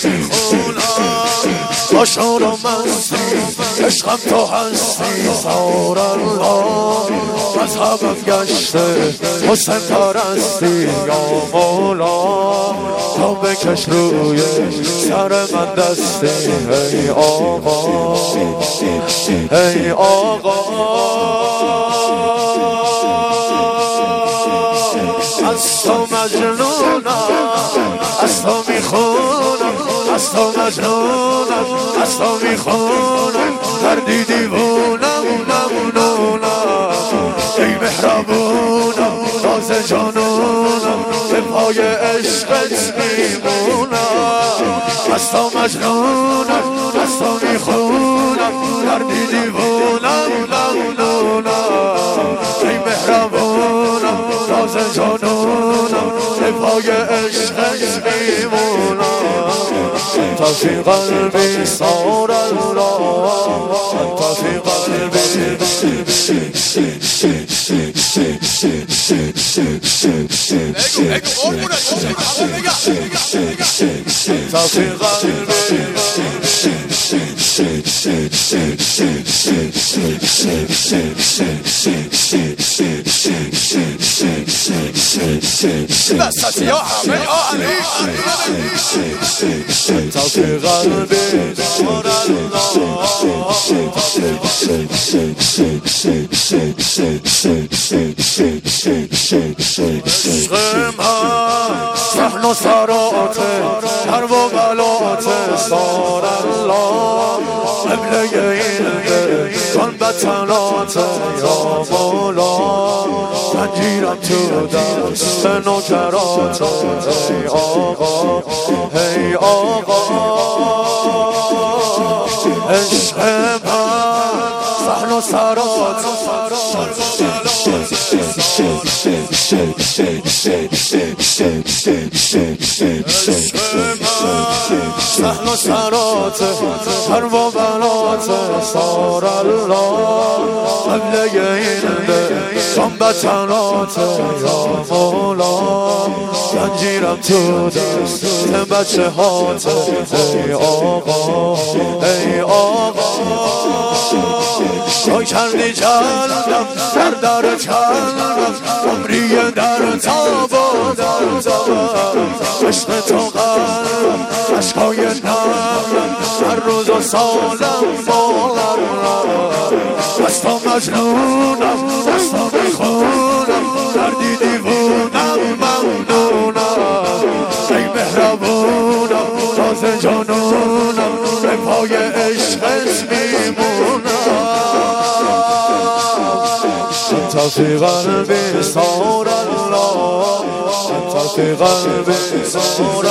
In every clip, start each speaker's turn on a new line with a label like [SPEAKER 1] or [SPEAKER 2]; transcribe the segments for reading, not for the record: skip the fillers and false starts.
[SPEAKER 1] میخونم با شور و مستی عشقم تو هستی زار الله مذهبم گشته حسین پرستی یا مولا تو بکش روی سر من دستی ای آقا ای آقا از تو مجنونم از تو میخونم از تو مجنونم از تو میخونم دردی دیوونم ممنونم ای مهربونم راز جانونم به پای عشقت میمونم از تو مجنونم از تو میخونم دردی دیوونم ممنونم ای مهربونم راز جانونم به پای عشقت میمونم انت فی قلبی صار الله انت فی قلبی
[SPEAKER 2] بس يا حبيبي علي
[SPEAKER 1] انت في قلبي صار صحن و سراته حرب و بلاته صار الله قبله این ده کن بطلاته یا مولا زنجیرم تو دست نوکراته ای آقا ای آقا عشق من صحن و سراته صحن و سراته حرب و بلاته صار الله قبله این ده کن بطلاته یا مولا زنجیرم تو دست بچه هاته ای آقا ای آقا تو کردی جلبم در در قلبم عمری در تاب و در تاب عشق تو قلبم عشقای نرم هر روز و سالم باورم از تو مجنونم از تو میخونم دردی دیوونم ممنونم ای مهربونم راز جانونم به پای عشقت میمونم انت فی قلبی صار الله انت فی قلبی صار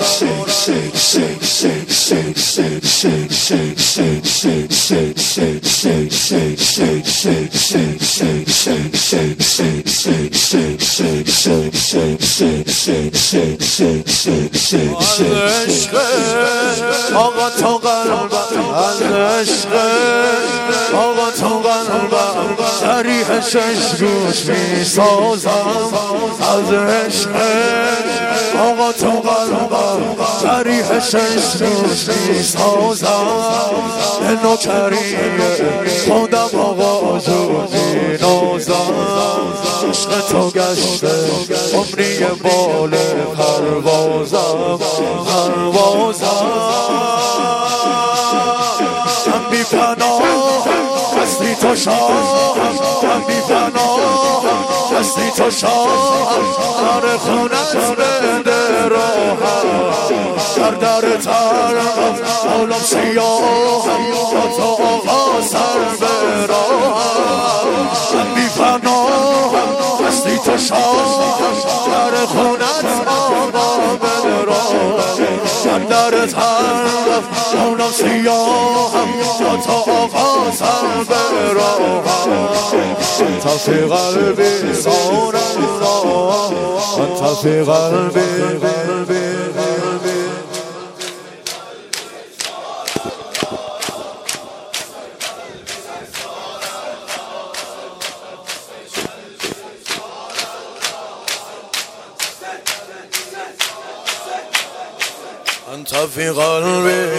[SPEAKER 1] آقا تو قلبم از عشق آقا تو قلبم سریح شش گوش می سازم از عشق آقا تو قلبم سریح شش گوش می سازم به نوکریه خودم آقا جو می نازم عشق تو گشته عمری بال پروازم من بی پناه هستی تو شاه من بی پناه هستی تو شاه در خونت بده راهم در در ترم عالم سیاه با تو آقا سر براهم من بی پناه هستی تو شاه در خونت آقا بده راهم در ترم عالم سیاه با تو آقا سر براهم انت فی قلبی صار الله انت فی قلبی انت فی قلبی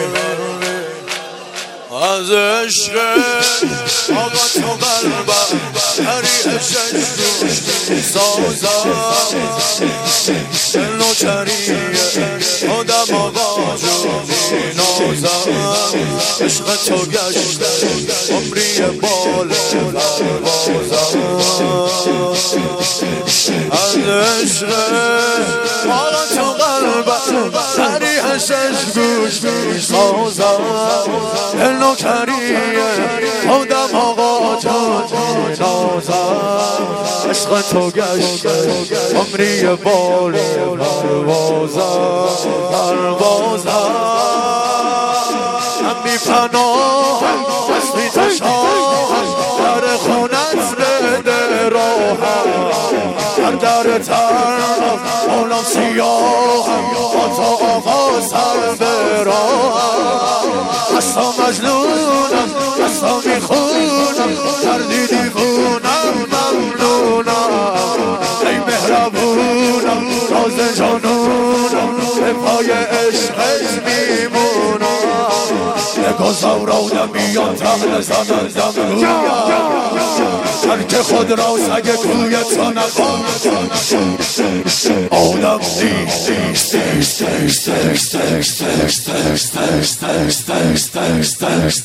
[SPEAKER 1] از عشق آقا تو قلبم حریفش روش سازم دل و چریه آدم آقا جون نازم عشق تو گشته عمری بال پروازم از عشق آقا تو قلبم حریفش گوش سازم دل نوکریه آدم آقا جان نازم عشق تو گشته عمری بال پروازم هم بی پناه اسمی تشاهم در خونت بده راهم هر در طرف اولم سیاهم با تو آقا سر براهم اصلا مجنونم اصلا میخونم کردی دیوونم ممنونم ای مهربونم راز جانونم به پای عشقت میمونم نگاه زورانم میان تحل زنندم رویم هر که خود را سگ کوی تو نکن آدم نیست